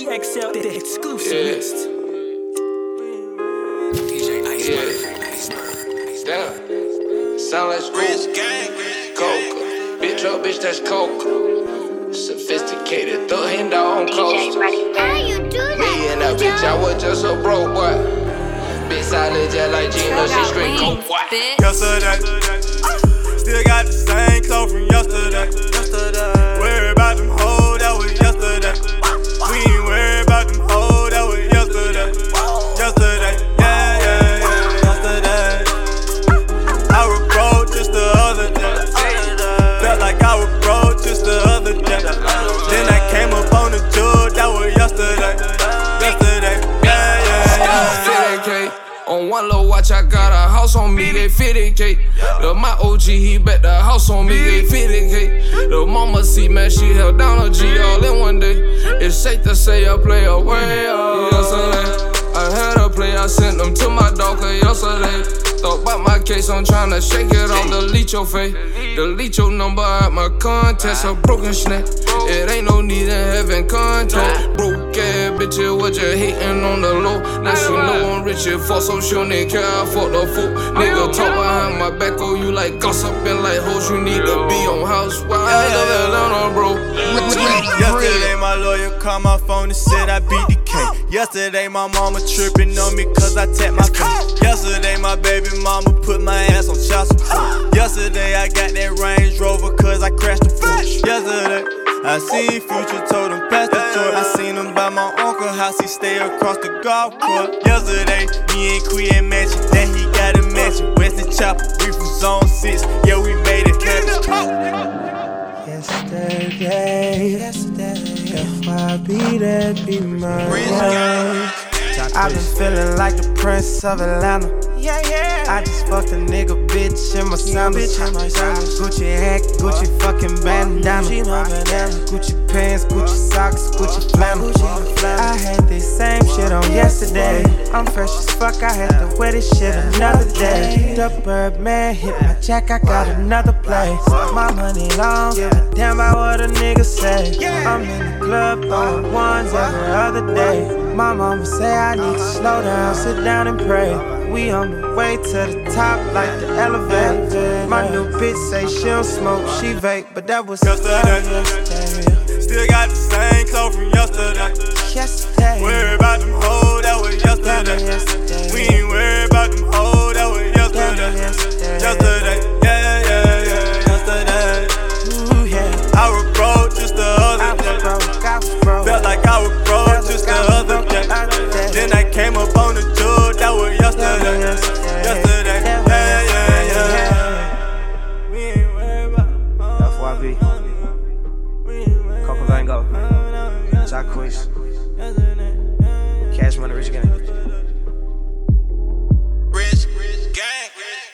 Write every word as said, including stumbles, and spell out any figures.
X L, the exclusivist. Yeah. Damn. Sound like school. Coca. Bitch, oh, bitch, that's Coca. Sophisticated, thug hand on coaster. How you do that? Me and that bitch, I was just a broke boy. Bitch solid just like Gina, she straight coke boy. Yesterday, still got the same clothes from yesterday. Worry about them hoes, that was yesterday. We ain't worry about them hoes, that was yesterday. Yesterday, yeah, yeah, yeah, yesterday. I was broke just the other day. Felt like I was broke just the other day. Then I came up on the judge, that was yesterday. Yesterday, yeah, yeah, yeah. fifty K on one low watch, I got a house on me, they fifty K. Look, my O G, he bet the house on me, they fifty K. Look, mama see, man, she held down a G all in one day. It's safe to say I play away, oh. Yesterday, I had a play, I sent them to my dog, cause yesterday thought about my case, I'm tryna shake it off, delete your face. Delete your number out my contacts, a broken snap. It ain't no need in having contact. Broke ass bitches, what you hating on the low? Now she know I'm rich and fuck, so she don't even care, I fuck the fool. Nigga talk behind my back, oh, you like gossiping like hoes, you need to be on house. Why I love Atlanta, bro? Yesterday my lawyer called my phone and said I beat the K. Yesterday my mama tripping on me cause I tapped my face. Yesterday my baby mama put my ass on child support. Yesterday I got that Range Rover cause I crashed the Porsche. Yesterday I seen Future, told him pass the torch. I seen him by my uncle house, he stay across the golf court. Yesterday me and Queen mentioned that he got a mansion. Weston Chopper, we from zone six, yeah we made it happen. Yesterday, yesterday, F Y B, that be my way. I've been feeling like the Prince of Atlanta. Yeah, yeah. I just fucked a nigga bitch in my sandals. Gucci hat, Gucci fucking bandana. Gucci pants, Gucci socks, Gucci flannel. I had this same shit on yesterday. I'm fresh as fuck, I had to wear this shit another day. The Birdman hit my jack, I got another play. My money long, damn about what a nigga say. I'm in the club throwing ones every other day. My mama say I need to slow down, sit down and pray. We on the way to the top like the elevator. My new bitch say she don't smoke, she vape, but that was yesterday. Still got the same clothes from yesterday. Yesterday. Worry about them hoes, that was yesterday. yesterday. We ain't worry about them hoes, that was yesterday. Yesterday, yesterday. Yeah, yeah, yeah, yesterday. Ooh, yeah. I was broke just the other day. I was broke, I was broke. Felt like I was broke just the other day. Then I came up on the judge, that was yesterday. Yesterday, yeah, yeah, yeah. We ain't worried about F Y B, Coco Van Gogh, Jacquees, Cash Money, Rich Gang.